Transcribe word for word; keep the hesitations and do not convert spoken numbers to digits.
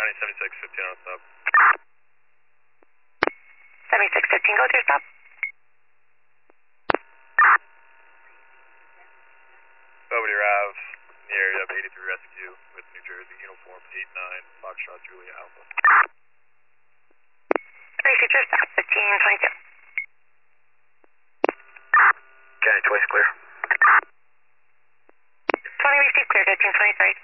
County, seventy-six fifteen on stop. seventy-six fifteen, go to your stop. Belvedere Ave, near up eighty-three Rescue with New Jersey, uniform eight nine, Foxtrot Julia Alpha. Three future stop, fifteen twenty-two. County twice clear. twenty received clear, fifteen twenty-three.